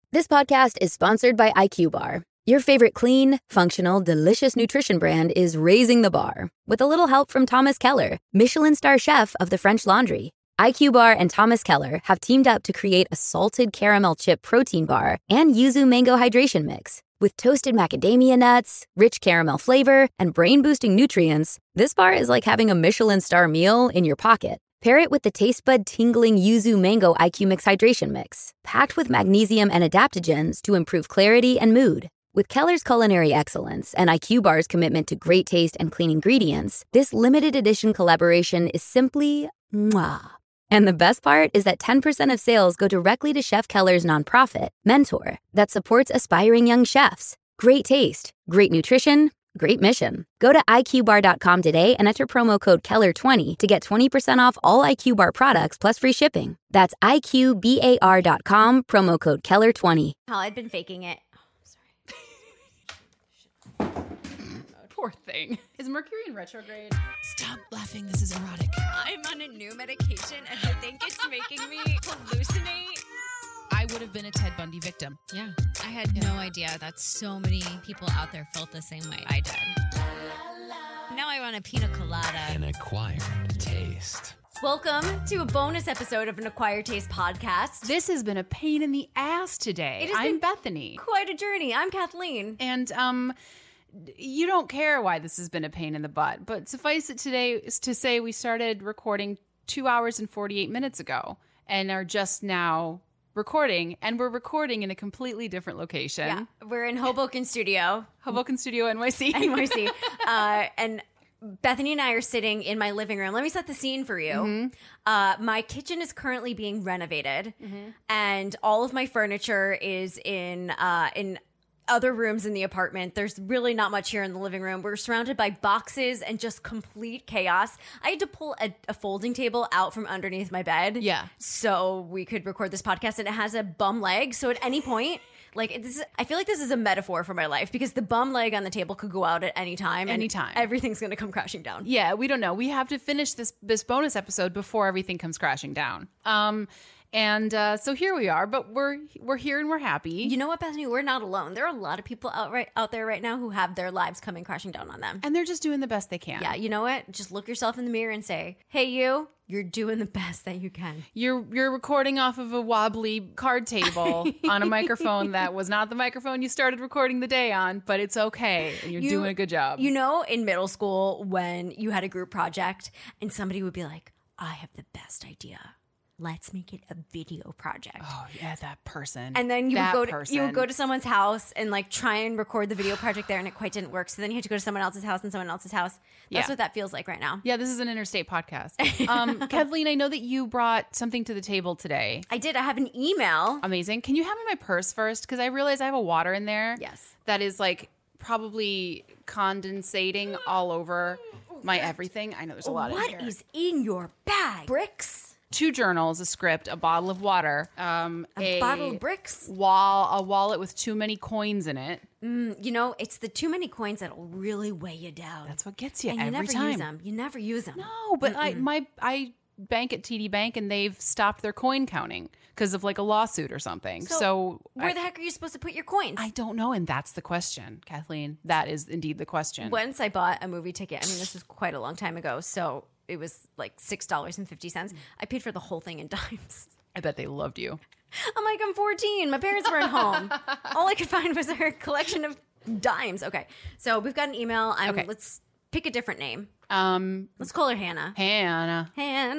This podcast is sponsored by IQ Bar. Your favorite clean, functional, delicious nutrition brand is raising the bar with a little help from Thomas Keller, Michelin star chef of the French Laundry. IQ Bar and Thomas Keller have teamed up to create a salted caramel chip protein bar and yuzu mango hydration mix. With toasted macadamia nuts, rich caramel flavor, and brain-boosting nutrients, this bar is like having a Michelin star meal in your pocket. Pair it with the taste bud tingling yuzu mango IQ Mix hydration mix, packed with magnesium and adaptogens to improve clarity and mood. With Keller's culinary excellence and IQ Bar's commitment to great taste and clean ingredients, this limited edition collaboration is simply mwah. And the best part is that 10% of sales go directly to Chef Keller's nonprofit, Mentor, that supports aspiring young chefs. Great taste, great nutrition, great mission. Go to iqbar.com today and enter promo code Keller20 to get 20% off all IQ Bar products plus free shipping. That's iqbar.com, promo code Keller20. I'd been faking it. Poor thing. Is Mercury in retrograde? Stop laughing. This is erotic. I'm on a new medication and I think it's making me hallucinate. I would have been a Ted Bundy victim. Yeah. I had no idea that so many people out there felt the same way I did. Now I want a pina colada. An acquired taste. Welcome to a bonus episode of an Acquired Taste podcast. This has been a pain in the ass today. I'm Bethany. Quite a journey. I'm Kathleen. And, you don't care why this has been a pain in the butt, but suffice it today is to say we started recording 2 hours and 48 minutes ago and are just now recording, and we're recording in a completely different location. Yeah, we're in Hoboken Studio. Hoboken Studio, NYC. NYC. And Bethany and I are sitting in my living room. Let me set the scene for you. Mm-hmm. My kitchen is currently being renovated, and all of my furniture is in other rooms in the apartment. There's really not much here in the living room. We're surrounded by boxes and just complete chaos. I had to pull a folding table out from underneath my bed. Yeah. So we could record this podcast, and it has a bum leg. So at any point, I feel like this is a metaphor for my life because the bum leg on the table could go out at any time. Anytime. Everything's going to come crashing down. Yeah, we don't know. We have to finish this bonus episode before everything comes crashing down. And so here we are, but we're here and we're happy. You know what, Bethany? We're not alone. There are a lot of people out there right now who have their lives coming crashing down on them. And they're just doing the best they can. Yeah, you know what? Just look yourself in the mirror and say, hey, you're doing the best that you can. You're recording off of a wobbly card table on a microphone that was not the microphone you started recording the day on, but it's okay. And you're doing a good job. You know, in middle school when you had a group project and somebody would be like, I have the best idea. Let's make it a video project. Oh, yeah, that person. And then you would go to someone's house and try and record the video project there, and it quite didn't work. So then you had to go to someone else's house and someone else's house. That's what that feels like right now. Yeah, this is an interstate podcast. Kathleen, I know that you brought something to the table today. I did. I have an email. Amazing. Can you hand me my purse first? Because I realize I have a water in there. Yes. That is probably condensating all over my everything. I know there's a lot in here. What is in your bag? Bricks? 2 journals, a script, a bottle of water, a bottle of bricks, a wallet with too many coins in it. It's the too many coins that'll really weigh you down. That's what gets you and every time. You never use them. No, but I bank at TD Bank and they've stopped their coin counting because of a lawsuit or something. So where the heck are you supposed to put your coins? I don't know, and that's the question, Kathleen. That is indeed the question. Once I bought a movie ticket. I mean, this was quite a long time ago, so it was $6.50. I paid for the whole thing in dimes. I bet they loved you. I'm 14. My parents weren't home. All I could find was our collection of dimes. Okay, so we've got an email. Let's pick a different name. Let's call her Hannah. Hannah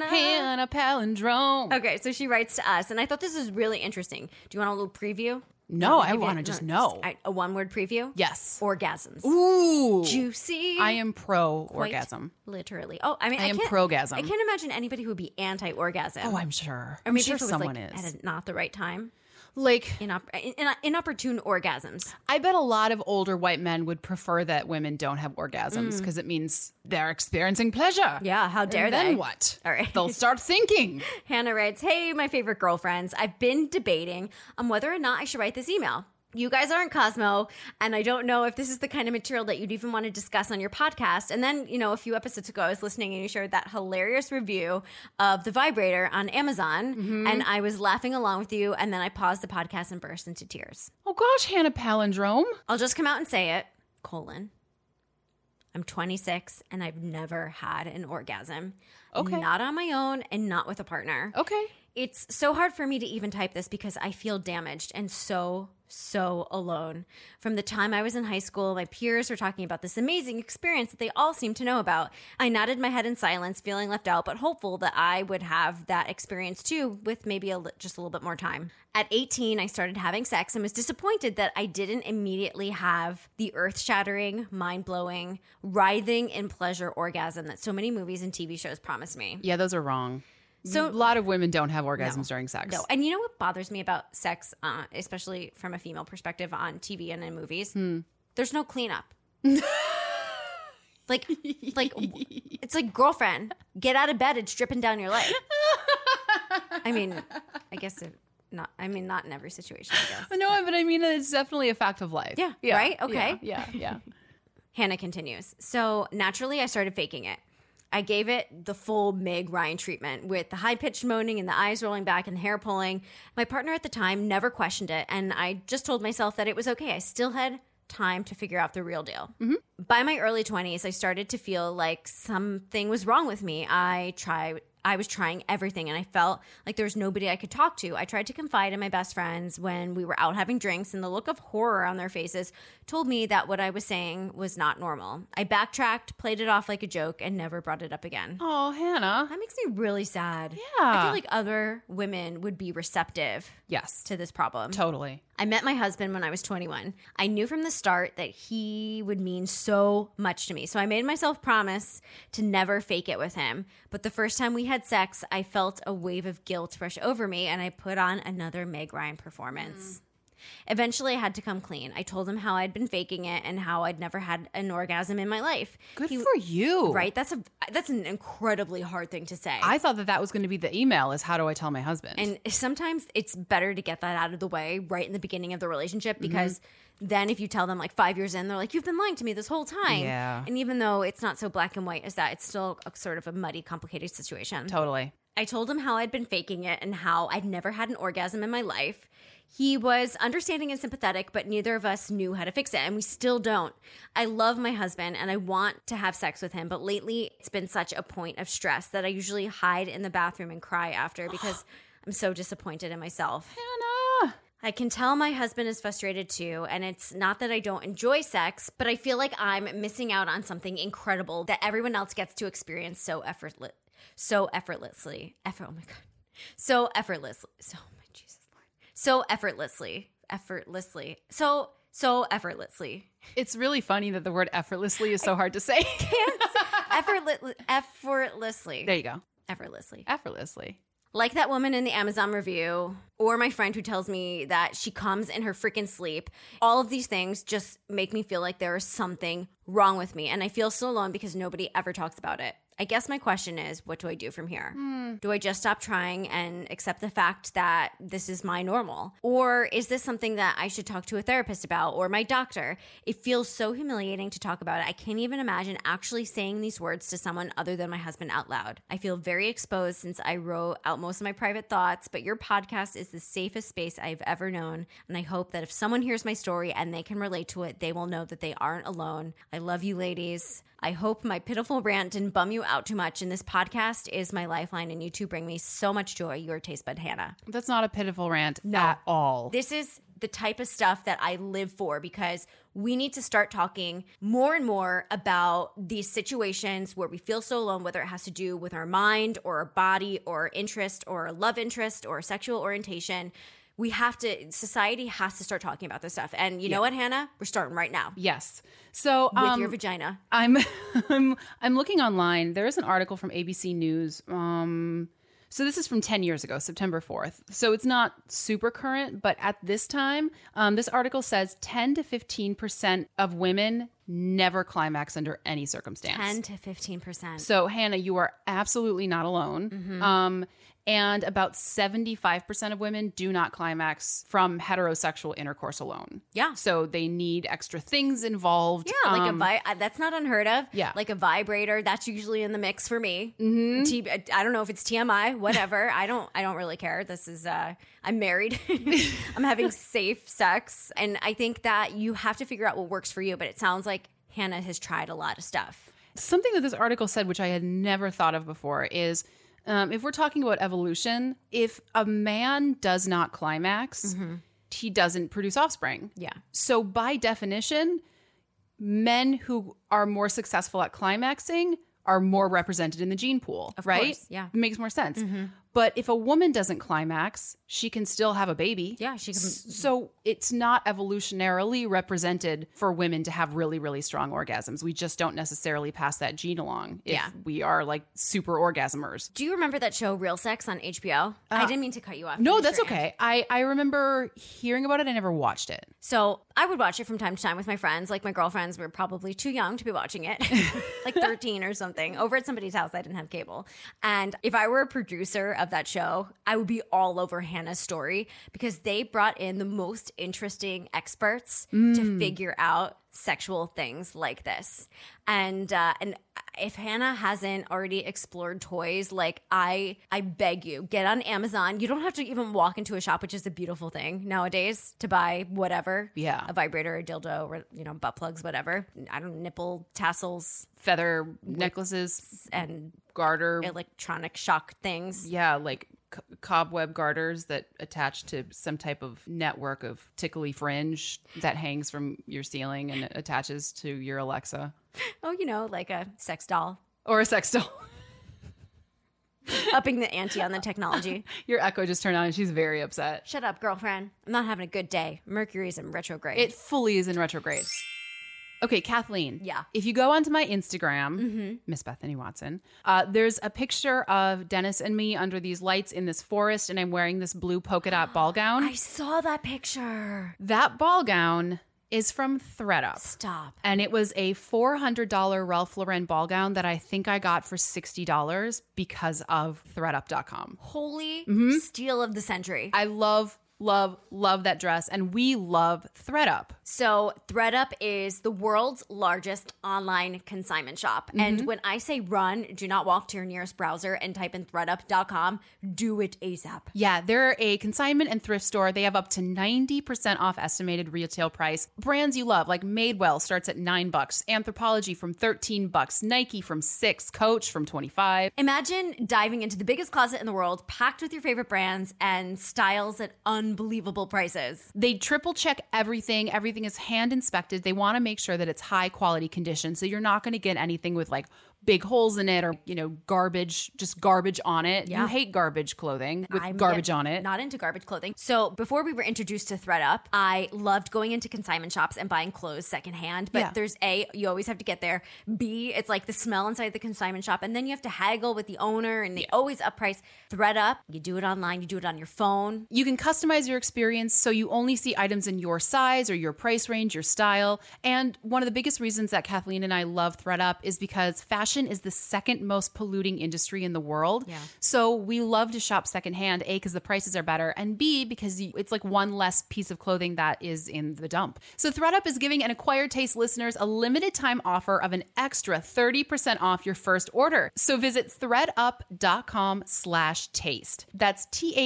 Palindrome. Okay, so she writes to us, and I thought this was really interesting. Do you want a little preview? No, I want to just know. A one-word preview? Yes. Orgasms. Ooh. Juicy. I am pro-orgasm. Literally. Oh, I mean, I am pro-gasm. I can't imagine anybody who would be anti-orgasm. Oh, I'm sure. Or maybe I'm sure if it was someone is. at not the right time. Like inopportune orgasms. I bet a lot of older white men would prefer that women don't have orgasms because it means they're experiencing pleasure. Yeah, how dare and they? Then what? All right. They'll start thinking. Hannah writes, "Hey, my favorite girlfriends. I've been debating on whether or not I should write this email. You guys aren't Cosmo, and I don't know if this is the kind of material that you'd even want to discuss on your podcast. And then, a few episodes ago, I was listening and you shared that hilarious review of the vibrator on Amazon, and I was laughing along with you, and then I paused the podcast and burst into tears. Oh gosh, Hannah Palindrome. I'll just come out and say it, I'm 26 and I've never had an orgasm. Okay. Not on my own and not with a partner. Okay. It's so hard for me to even type this because I feel damaged and so alone. From the time I was in high school, my peers were talking about this amazing experience that they all seem to know about. I nodded my head in silence, feeling left out, but hopeful that I would have that experience too with maybe just a little bit more time. At 18, I started having sex and was disappointed that I didn't immediately have the earth-shattering, mind-blowing, writhing in pleasure orgasm that so many movies and TV shows promise me. Yeah, those are wrong. So a lot of women don't have orgasms during sex. No. And you know what bothers me about sex, especially from a female perspective on TV and in movies? There's no cleanup. like, it's like, girlfriend, get out of bed. It's dripping down your leg. I mean, I guess not in every situation, I guess. No, but I mean, it's definitely a fact of life. Yeah. Right? Okay. Yeah. Hannah continues. So naturally, I started faking it. I gave it the full Meg Ryan treatment with the high-pitched moaning and the eyes rolling back and the hair pulling. My partner at the time never questioned it, and I just told myself that it was okay. I still had time to figure out the real deal. By my early 20s, I started to feel like something was wrong with me. I was trying everything, and I felt like there was nobody I could talk to. I tried to confide in my best friends when we were out having drinks, and the look of horror on their faces told me that what I was saying was not normal. I backtracked, played it off like a joke, and never brought it up again. Oh, Hannah. That makes me really sad. Yeah. I feel like other women would be receptive Yes. to this problem. Totally. I met my husband when I was 21. I knew from the start that he would mean so much to me. So I made myself promise to never fake it with him. But the first time we had sex, I felt a wave of guilt rush over me, and I put on another Meg Ryan performance. Eventually, I had to come clean. I told him how I'd been faking it and how I'd never had an orgasm in my life. Good for you. Right? That's an incredibly hard thing to say. I thought that was going to be the email is how do I tell my husband? And sometimes it's better to get that out of the way right in the beginning of the relationship because then if you tell them like 5 years in, they're like, you've been lying to me this whole time. Yeah. And even though it's not so black and white as that, it's still a sort of a muddy, complicated situation. Totally. I told him how I'd been faking it and how I'd never had an orgasm in my life. He was understanding and sympathetic, but neither of us knew how to fix it, and we still don't. I love my husband, and I want to have sex with him, but lately it's been such a point of stress that I usually hide in the bathroom and cry after because I'm so disappointed in myself. Hannah. I can tell my husband is frustrated too, and it's not that I don't enjoy sex, but I feel like I'm missing out on something incredible that everyone else gets to experience so effortlessly. So effortlessly. It's really funny that the word effortlessly is so hard to say. Effortlessly. There you go. Effortlessly. Like that woman in the Amazon review, or my friend who tells me that she comes in her freaking sleep. All of these things just make me feel like there is something wrong with me, and I feel so alone because nobody ever talks about it. I guess my question is, what do I do from here? Do I just stop trying and accept the fact that this is my normal? Or is this something that I should talk to a therapist about or my doctor? It feels so humiliating to talk about it. I can't even imagine actually saying these words to someone other than my husband out loud. I feel very exposed since I wrote out most of my private thoughts, but your podcast is the safest space I've ever known. And I hope that if someone hears my story and they can relate to it, they will know that they aren't alone. I love you, ladies. I hope my pitiful rant didn't bum you out too much, and this podcast is my lifeline, and you two bring me so much joy. Your taste bud, Hannah. That's not a pitiful rant at all. This is the type of stuff that I live for because we need to start talking more and more about these situations where we feel so alone, whether it has to do with our mind or our body or interest or love interest or sexual orientation. Society has to start talking about this stuff. And you know what, Hannah? We're starting right now. Yes. So with your vagina. I'm looking online. There is an article from ABC News. So this is from 10 years ago, September 4th. So it's not super current, but at this time, this article says 10 to 15% of women never climax under any circumstance. 10 to 15%. So Hannah, you are absolutely not alone. And about 75% of women do not climax from heterosexual intercourse alone. Yeah. So they need extra things involved. Yeah, like that's not unheard of. Yeah. Like a vibrator, that's usually in the mix for me. I don't know if it's TMI, whatever. I don't really care. This is I'm married. I'm having safe sex, and I think that you have to figure out what works for you. But it sounds like Hannah has tried a lot of stuff. Something that this article said, which I had never thought of before, is if we're talking about evolution, if a man does not climax, he doesn't produce offspring. Yeah. So by definition, men who are more successful at climaxing are more represented in the gene pool, Of right? course, yeah. It makes more sense. But if a woman doesn't climax, she can still have a baby. Yeah, she can. So it's not evolutionarily represented for women to have really, really strong orgasms. We just don't necessarily pass that gene along if we are like super orgasmers. Do you remember that show Real Sex on HBO? I didn't mean to cut you off. No, Finish that's your okay. I remember hearing about it. I never watched it. So I would watch it from time to time with my friends. Like my girlfriends were probably too young to be watching it, like 13 or something, over at somebody's house. I didn't have cable. And if I were a producer of that show, I would be all over Hannah's story because they brought in the most interesting experts to figure out sexual things like this. And if Hannah hasn't already explored toys, like I beg you, get on Amazon. You don't have to even walk into a shop, which is a beautiful thing nowadays, to buy whatever. Yeah. A vibrator, a dildo, or butt plugs, whatever. I don't know, nipple tassels Feather necklaces, and garter. electronic shock things. Yeah, like cobweb garters that attach to some type of network of tickly fringe that hangs from your ceiling and attaches to your Alexa. Oh, like a sex doll. Or a sex doll. Upping the ante on the technology. Your Echo just turned on and she's very upset. Shut up, girlfriend. I'm not having a good day. Mercury's in retrograde. It fully is in retrograde. Okay, Kathleen. Yeah. If you go onto my Instagram, Miss Bethany Watson, there's a picture of Dennis and me under these lights in this forest, and I'm wearing this blue polka dot ball gown. I saw that picture. That ball gown is from ThredUp. Stop. And it was a $400 Ralph Lauren ball gown that I think I got for $60 because of ThredUp.com. Holy steal of the century. I love that dress, and we love ThredUp. So ThredUp is the world's largest online consignment shop. And when I say run, do not walk to your nearest browser and type in thredup.com. Do it ASAP. Yeah, they're a consignment and thrift store. They have up to 90% off estimated retail price. Brands you love, like Madewell starts at $9, Anthropologie from $13, Nike from $6, Coach from $25. Imagine diving into the biggest closet in the world, packed with your favorite brands and styles at unbelievable prices. They triple check everything. Everything is hand inspected. They want to make sure that it's high quality condition. So you're not going to get anything with like big holes in it or, garbage, just garbage on it. Yeah. You hate garbage clothing with I'm garbage on it. Not into garbage clothing. So before we were introduced to ThredUp, I loved going into consignment shops and buying clothes secondhand. But Yeah. there's A, you always have to get there. B, it's like the smell inside the consignment shop. And then you have to haggle with the owner and they always up price. ThredUp, you do it online, you do it on your phone. You can customize your experience so you only see items in your size or your price range, your style. And one of the biggest reasons that Kathleen and I love ThredUp is because fashion is the second most polluting industry in the world. Yeah. So we love to shop secondhand, A, because the prices are better, and B, because it's like one less piece of clothing that is in the dump. So ThredUp is giving an Acquired Taste listeners a limited time offer of an extra 30% off your first order. So visit thredup.com/taste. That's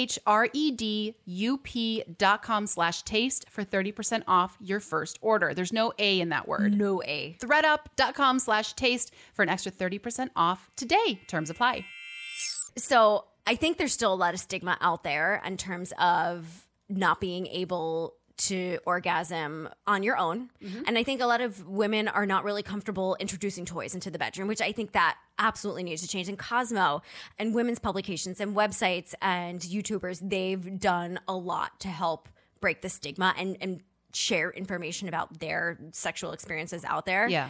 THREDUP.com/taste for 30% off your first order. There's no A in that word. No A. thredup.com/taste for an extra 30% off today. Terms apply. So I think there's still a lot of stigma out there in terms of not being able to orgasm on your own. And I think a lot of women are not really comfortable introducing toys into the bedroom, which I think that absolutely needs to change. And Cosmo and women's publications and websites and YouTubers, they've done a lot to help break the stigma and share information about their sexual experiences out there. Yeah.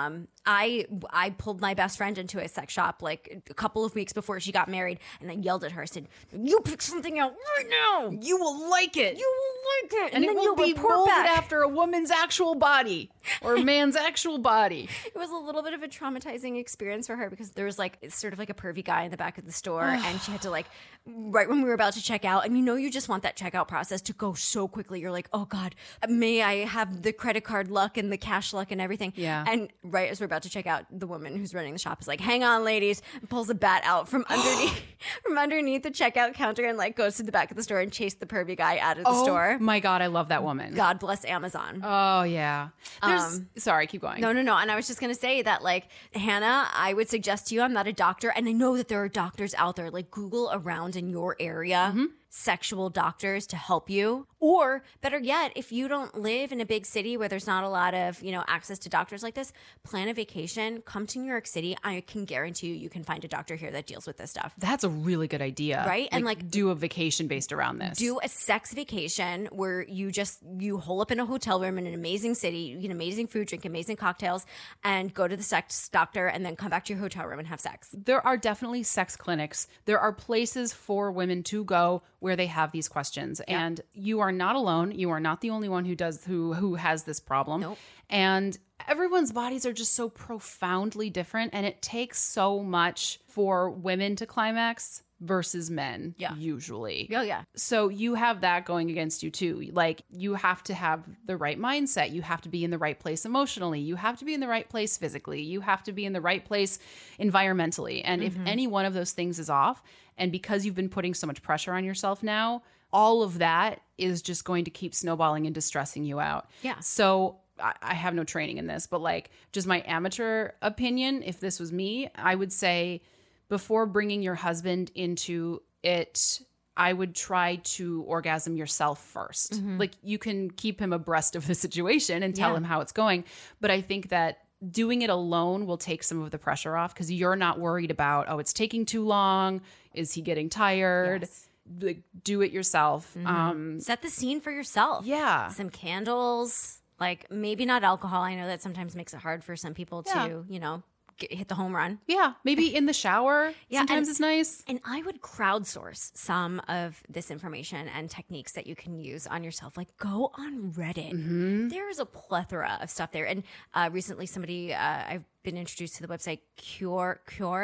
I pulled my best friend into a sex shop like a couple of weeks before she got married, and I yelled at her. I said, "You pick something out right now. You will like it. You will like it, and it then will you'll be report molded back." after a woman's actual body or a man's actual body. It was a little bit of a traumatizing experience for her because there was like sort of like a pervy guy in the back of the store, and she had to like right when we were about to check out, and you just want that checkout process to go so quickly. You're like, oh God, may I have the credit card luck and the cash luck and everything? Yeah. And right as we're about to check out, the woman who's running the shop is like, "Hang on, ladies," and pulls a bat out from underneath the checkout counter and like goes to the back of the store and chased the pervy guy out of the store. My God, I love that woman. God bless Amazon. Oh yeah. Sorry, keep going. No. And I was just going to say that, like, Hannah, I would suggest to you, I'm not a doctor, and I know that there are doctors out there, like, Google around in your area sexual doctors to help you. Or better yet, if you don't live in a big city where there's not a lot of, access to doctors like this, plan a vacation, come to New York City. I can guarantee you can find a doctor here that deals with this stuff. That's a really good idea. Right? And like do a vacation based around this. Do a sex vacation where you hole up in a hotel room in an amazing city, you get amazing food, drink amazing cocktails, and go to the sex doctor and then come back to your hotel room and have sex. There are definitely sex clinics. There are places for women to go where they have these questions. Yeah. And you are not alone. You are not the only one who has this problem. Nope. And everyone's bodies are just so profoundly different, and it takes so much for women to climax versus men, usually. Oh, yeah. So you have that going against you too. Like, you have to have the right mindset. You have to be in the right place emotionally. You have to be in the right place physically. You have to be in the right place environmentally. And if any one of those things is off, and because you've been putting so much pressure on yourself now, all of that is just going to keep snowballing and distressing you out. Yeah. So I have no training in this, but like, just my amateur opinion, if this was me, I would say before bringing your husband into it, I would try to orgasm yourself first. Like, you can keep him abreast of the situation and tell him how it's going. But I think that doing it alone will take some of the pressure off because you're not worried about, oh, it's taking too long. Is he getting tired? Yes. Like, do it yourself. Set the scene for yourself. Yeah. Some candles, like maybe not alcohol. I know that sometimes makes it hard for some people to, hit the home run. Yeah. Maybe in the shower. Sometimes it's nice. And I would crowdsource some of this information and techniques that you can use on yourself. Like, go on Reddit. There's a plethora of stuff there. And recently somebody, I've been introduced to the website Quora.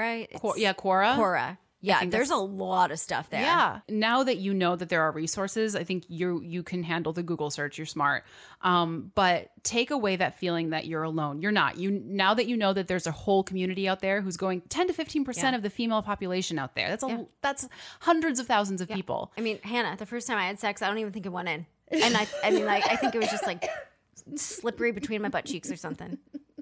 Quora. Quora. Yeah, there's a lot of stuff there. Yeah. Now that you know that there are resources, I think you can handle the Google search. You're smart. But take away that feeling that you're alone. You're not. Now that you know that there's a whole community out there who's going 10 to 15% of the female population out there. That's hundreds of thousands of people. I mean, Hannah, the first time I had sex, I don't even think it went in. And I think it was just like slippery between my butt cheeks or something.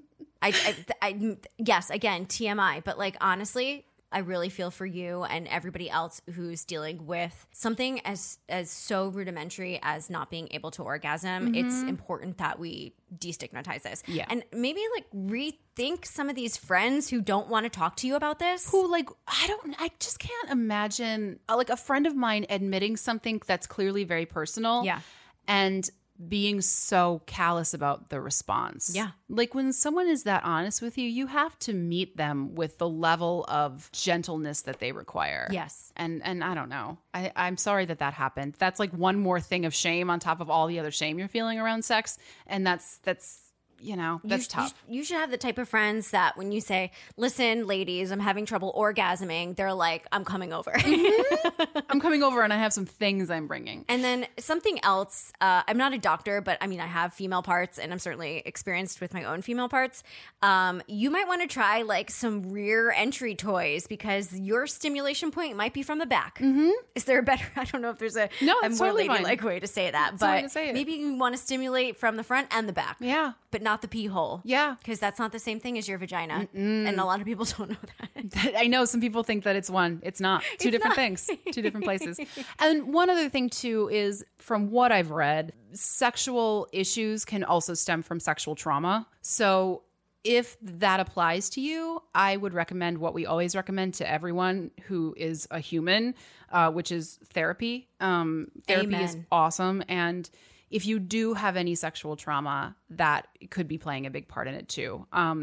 Yes, again, TMI, but like, honestly, I really feel for you and everybody else who's dealing with something as so rudimentary as not being able to orgasm. It's important that we destigmatize this. Yeah. And maybe like rethink some of these friends who don't want to talk to you about this. Who, like, I just can't imagine like a friend of mine admitting something that's clearly very personal. Yeah. And being so callous about the response. Yeah. Like, when someone is that honest with you, you have to meet them with the level of gentleness that they require. Yes. And I don't know. I'm sorry that happened. That's like one more thing of shame on top of all the other shame you're feeling around sex. And that's tough. You should have the type of friends that when you say, "Listen, ladies, I'm having trouble orgasming," they're like, "I'm coming over." I'm coming over and I have some things I'm bringing. And then something else, I'm not a doctor, but I mean, I have female parts and I'm certainly experienced with my own female parts. You might want to try like some rear entry toys because your stimulation point might be from the back. Is there a better, I don't know if there's a more totally ladylike way to say that, That's the way but to say it. maybe you want to stimulate from the front and the back. Yeah. But not the pee hole. Yeah. Because that's not the same thing as your vagina. And a lot of people don't know that. I know some people think that it's one. It's not. Two different things. Two different places. And one other thing too is, from what I've read, sexual issues can also stem from sexual trauma. So if that applies to you, I would recommend what we always recommend to everyone who is a human, which is therapy. Therapy is Amen. awesome. And if you do have any sexual trauma, that could be playing a big part in it too.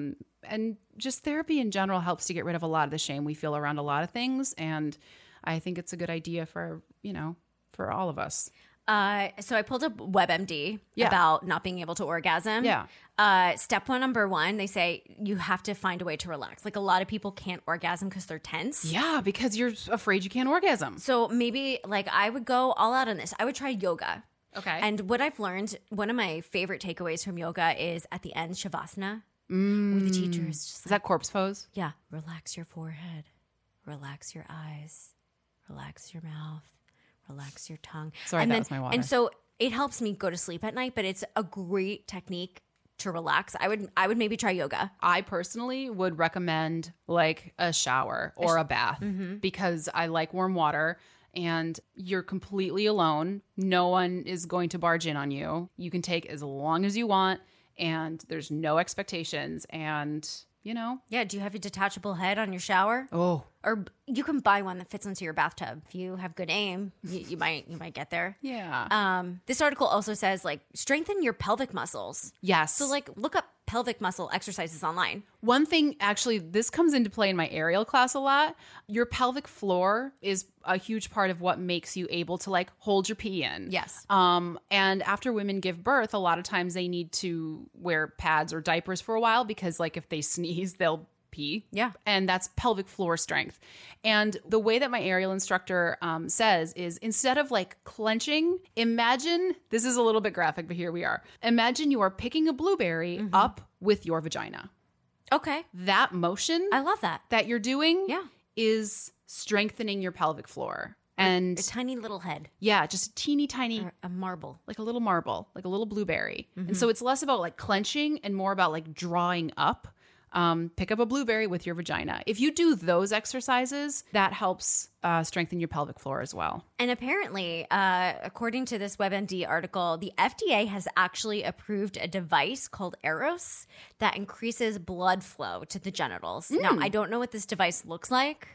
And just therapy in general helps to get rid of a lot of the shame we feel around a lot of things. And I think it's a good idea for, for all of us. So I pulled up WebMD about not being able to orgasm. Yeah. Step number 1, they say you have to find a way to relax. Like a lot of people can't orgasm because they're tense. Yeah, because you're afraid you can't orgasm. So maybe like I would go all out on this. I would try yoga. Okay. And what I've learned, one of my favorite takeaways from yoga is at the end, Shavasana, where the teacher is just Is that corpse pose? yeah, relax your forehead, relax your eyes, relax your mouth, relax your tongue. Sorry, and that then, was my water. And so it helps me go to sleep at night, but it's a great technique to relax. I would maybe try yoga. I personally would recommend like a shower or a bath because I like warm water and you're completely alone. No one is going to barge in on you. You can take as long as you want and there's no expectations and, Yeah, do you have a detachable head on your shower? Oh, Or you can buy one that fits into your bathtub. If you have good aim, you might get there. yeah. This article also says like strengthen your pelvic muscles. Yes. So like look up pelvic muscle exercises online. One thing, actually, this comes into play in my aerial class a lot. Your pelvic floor is a huge part of what makes you able to like hold your pee in. Yes. And after women give birth, a lot of times they need to wear pads or diapers for a while because like if they sneeze, they'll pee. Yeah. And that's pelvic floor strength. And the way that my aerial instructor says is instead of like clenching, imagine, this is a little bit graphic, but here we are. Imagine you are picking a blueberry up with your vagina. Okay. That motion I love that. that you're doing Yeah. is strengthening your pelvic floor. And A tiny little head. yeah, just a teeny tiny, Or a marble. like a little marble, like a little blueberry. And so it's less about like clenching and more about like drawing up. Pick up a blueberry with your vagina. If you do those exercises, that helps strengthen your pelvic floor as well. And apparently, according to this WebMD article, the FDA has actually approved a device called Eros that increases blood flow to the genitals. Now, I don't know what this device looks like.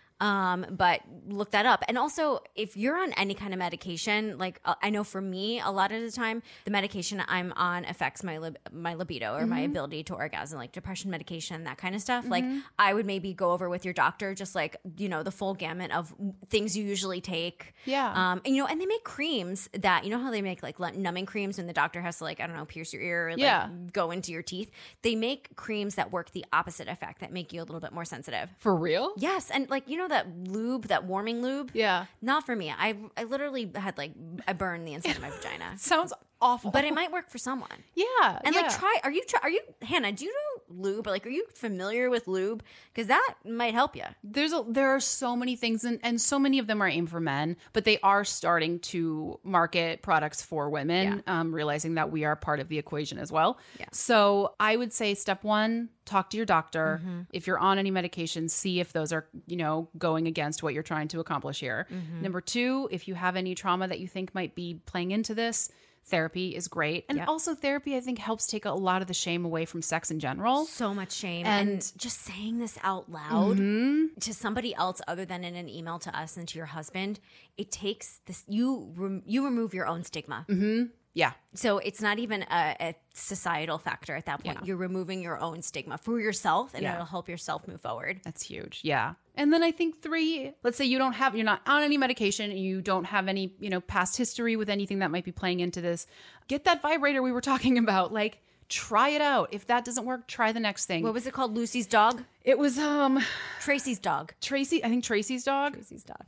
But look that up. And also, if you're on any kind of medication, like I know for me, a lot of the time, the medication I'm on affects my libido or my ability to orgasm, like depression medication, that kind of stuff. Like I would maybe go over with your doctor, just like, the full gamut of things you usually take. Yeah. And they make creams that, how they make like numbing creams when the doctor has to like, I don't know, pierce your ear or like go into your teeth. They make creams that work the opposite effect, that make you a little bit more sensitive. For real? Yes, and like that lube, that warming lube. Yeah. Not for me. I literally had like I burned the inside of my vagina. Sounds awful. But it might work for someone. yeah. And yeah. like are you Hannah, do you know lube? Or like are you familiar with lube? Because that might help you. There are so many things and so many of them are aimed for men, but they are starting to market products for women, realizing that we are part of the equation as well. Yeah. So I would say step 1, talk to your doctor. If you're on any medications, see if those are, going against what you're trying to accomplish here. Number 2, if you have any trauma that you think might be playing into this, therapy is great. And also therapy, I think, helps take a lot of the shame away from sex in general. So much shame. And- And just saying this out loud to somebody else other than in an email to us and to your husband, it takes this, you remove your own stigma. Yeah. So it's not even a societal factor at that point. Yeah. You're removing your own stigma for yourself, and Yeah. it'll help yourself move forward. That's huge. Yeah. And then I think 3, let's say you're not on any medication and you don't have any, past history with anything that might be playing into this. Get that vibrator we were talking about. Like, try it out. If that doesn't work, try the next thing. What was it called? Lucy's dog? It was Tracy's dog. Tracy's dog. Tracy's dog.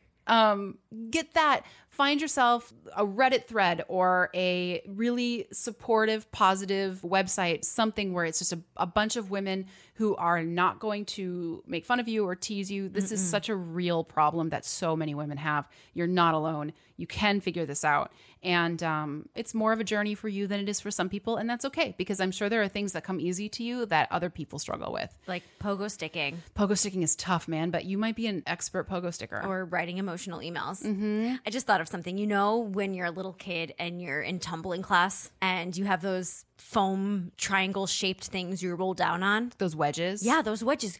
Get that. Find yourself a Reddit thread or a really supportive, positive website, something where it's just a bunch of women who are not going to make fun of you or tease you. This is such a real problem that so many women have. You're not alone. You can figure this out. And it's more of a journey for you than it is for some people. And that's okay, because I'm sure there are things that come easy to you that other people struggle with. Like pogo sticking Pogo sticking is tough, man, but you might be an expert pogo sticker. or writing emotional emails. I just thought of something. When you're a little kid and you're in tumbling class and you have those foam triangle shaped things you roll down on. Those wedges. Yeah, those wedges.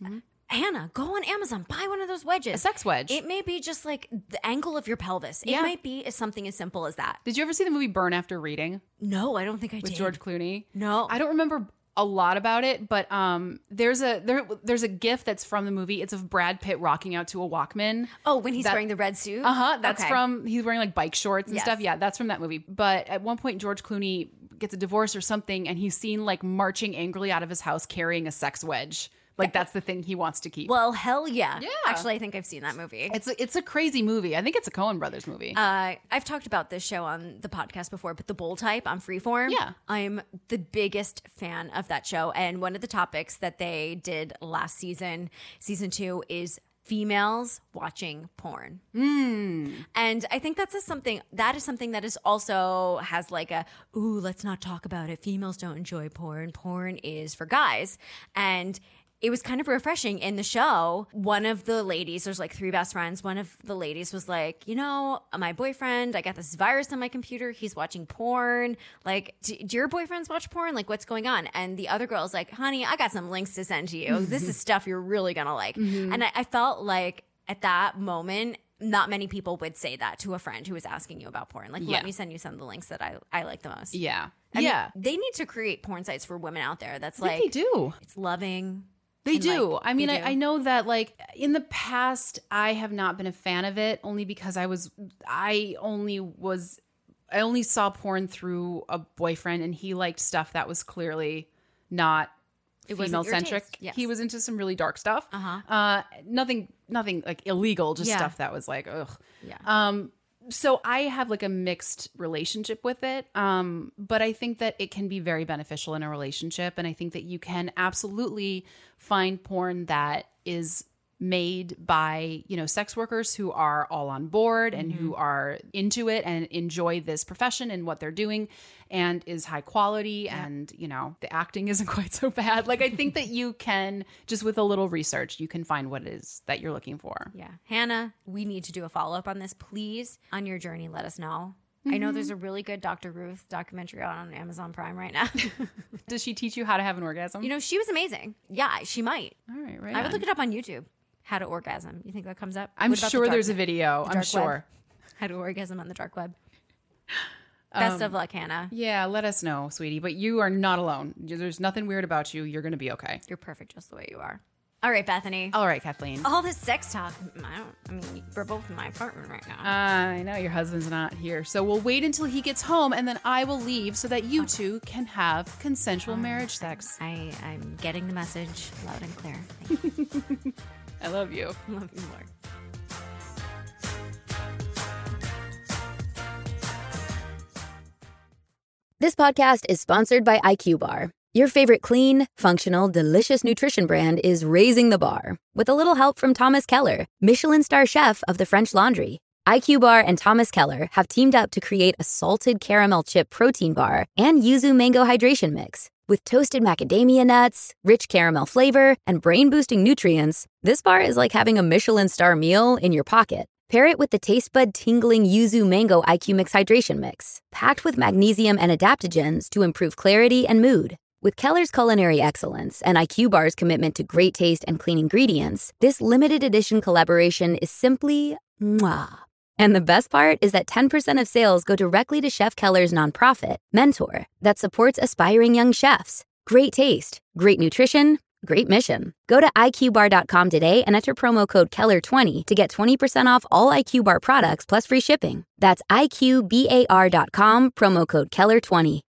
Hannah, go on Amazon, buy one of those wedges. A sex wedge. It may be just like the angle of your pelvis. It Yeah. might be something as simple as that. Did you ever see the movie Burn After Reading No, I don't think I with did. George Clooney? No. I don't remember a lot about it, but there's a gif that's from the movie. It's of Brad Pitt rocking out to a Walkman. Oh, when he's wearing the red suit? That's Okay. from, he's wearing like bike shorts and Yes. stuff. Yeah, that's from that movie. But at one point, George Clooney gets a divorce or something, and he's seen like marching angrily out of his house carrying a sex wedge. Like that's the thing he wants to keep. Well, hell yeah. Yeah. Actually, I think I've seen that movie. It's a crazy movie. I think it's a Coen Brothers movie. I've talked about this show on the podcast before, but The Bold Type on Freeform. Yeah. I'm the biggest fan of that show. And one of the topics that they did last season 2, is females watching porn. And I think that is something that is also has like a, ooh, let's not talk about it. Females don't enjoy porn. Porn is for guys. And it was kind of refreshing in the show. One of the ladies, there's like 3 best friends. One of the ladies was like, you know, my boyfriend, I got this virus on my computer. He's watching porn. Like, do your boyfriends watch porn? Like, what's going on? And the other girl's like, honey, I got some links to send to you. This is stuff you're really going to like. And I felt like at that moment, not many people would say that to a friend who was asking you about porn. Like, Yeah. let me send you some of the links that I like the most. yeah. I mean, yeah. they need to create porn sites for women out there. That's I think like, they do. it's loving. They And, do. like, I mean, they do. I know that like in the past, I have not been a fan of it only because I only saw porn through a boyfriend, and he liked stuff that was clearly not It wasn't female your centric. taste. Yes. He was into some really dark stuff. Uh-huh. Nothing like illegal, just Yeah. stuff that was like, ugh. Yeah. So I have like a mixed relationship with it. But I think that it can be very beneficial in a relationship. And I think that you can absolutely find porn that is made by, you know, sex workers who are all on board and who are into it and enjoy this profession and what they're doing and is high quality. And, you know, the acting isn't quite so bad. Like, I think that you can, just with a little research, you can find what it is that you're looking for. Yeah. Hannah, we need to do a follow-up on this. Please, on your journey, let us know. I know there's a really good Dr. Ruth documentary out on Amazon Prime right now. Does she teach you how to have an orgasm? You know, she was amazing. Yeah, she might. All right, right. I would on. look it up on YouTube. How to orgasm. You think that comes up? I'm What about the sure dark there's a web? video. The I'm dark sure. web? How to orgasm on the dark web. Best of luck, Hannah. Yeah, let us know, sweetie. But you are not alone. There's nothing weird about you. You're going to be okay. You're perfect just the way you are. All right, Bethany. All right, Kathleen. All this sex talk. I mean, we're both in my apartment right now. I know your husband's not here. So we'll wait until he gets home and then I will leave so that you two can have consensual marriage sex. I'm getting the message loud and clear. Thank you. I love you. Love you more. This podcast is sponsored by IQ Bar. Your favorite clean, functional, delicious nutrition brand is raising the bar with a little help from Thomas Keller, Michelin star chef of the French Laundry. IQ Bar and Thomas Keller have teamed up to create a salted caramel chip protein bar and yuzu mango hydration mix. With toasted macadamia nuts, rich caramel flavor, and brain-boosting nutrients, this bar is like having a Michelin star meal in your pocket. Pair it with the taste bud tingling yuzu mango IQ Mix hydration mix, packed with magnesium and adaptogens to improve clarity and mood. With Keller's culinary excellence and IQ Bar's commitment to great taste and clean ingredients, this limited edition collaboration is simply mwah. And the best part is that 10% of sales go directly to Chef Keller's nonprofit, Mentor, that supports aspiring young chefs. Great taste, great nutrition, great mission. Go to IQBar.com today and enter promo code Keller20 to get 20% off all IQ Bar products plus free shipping. That's IQBAR.com, promo code Keller20.